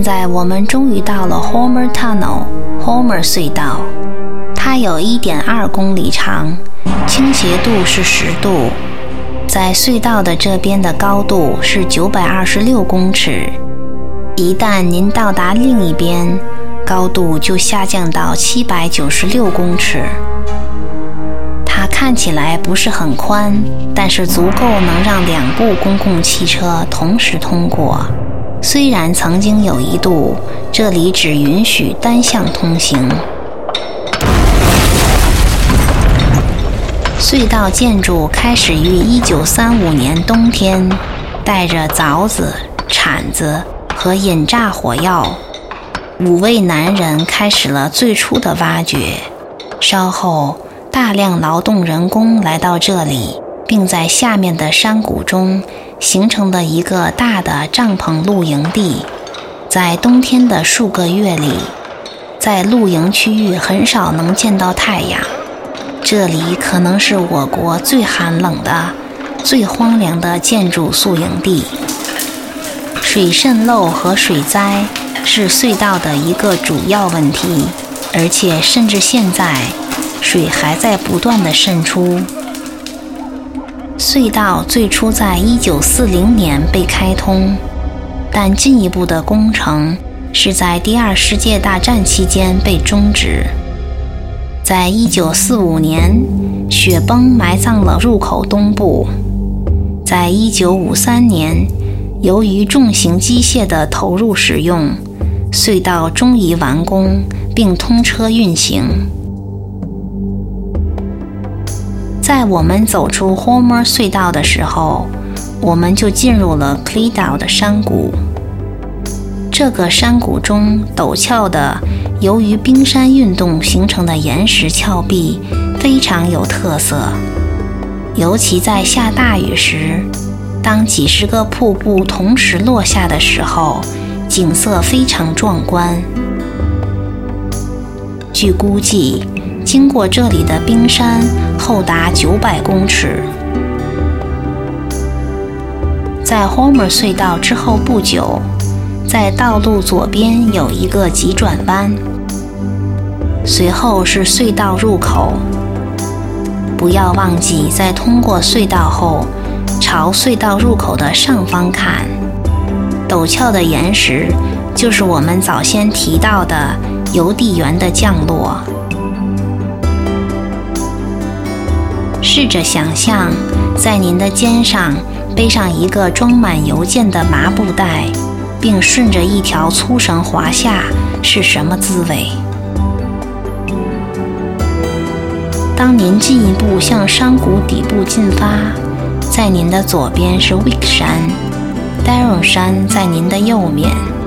在我们终于到了 Homer Tunnel 隧道，它有 1.2 公里长，倾斜度是10度，在隧道的这边的高度是926公尺，一旦您到达另一边，高度就下降到796公尺。它看起来不是很宽，但是足够能让2部公共汽车同时通过。虽然曾经有一度，这里只允许单向通行。隧道建筑开始于1935年冬天，带着凿子、铲子和引炸火药。5位男人开始了最初的挖掘，稍后大量劳动人工来到这里，并在下面的山谷中形成了一个大的帐篷露营地。在冬天的数个月里，在露营区域很少能见到太阳，这里可能是我国最寒冷的、最荒凉的建筑宿营地。水渗漏和水灾是隧道的一个主要问题，而且甚至现在水还在不断地渗出。隧道最初在1940年被开通，但进一步的工程是在第2世界大战期间被终止。在1945年，雪崩埋葬了入口东部。在1953年，由于重型机械的投入使用，隧道终于完工并通车运行。在我们走出 Homer 隧道的时候，我们就进入了 Clydach 的山谷。这个山谷中陡峭的由于冰山运动形成的岩石峭壁非常有特色，尤其在下大雨时，当几十个瀑布同时落下的时候，景色非常壮观。据估计，经过这里的冰山厚达900公尺。在 Homer 隧道之后不久，在道路左边有一个急转弯，随后是隧道入口。不要忘记，在通过隧道后，朝隧道入口的上方看，陡峭的岩石就是我们早先提到的邮递员的降落。试着想象，在您的肩上背上一个装满邮件的麻布袋，并顺着一条粗绳滑下，是什么滋味？当您进一步向山谷底部进发，在您的左边是 Wick 山， Daren 山在您的右面。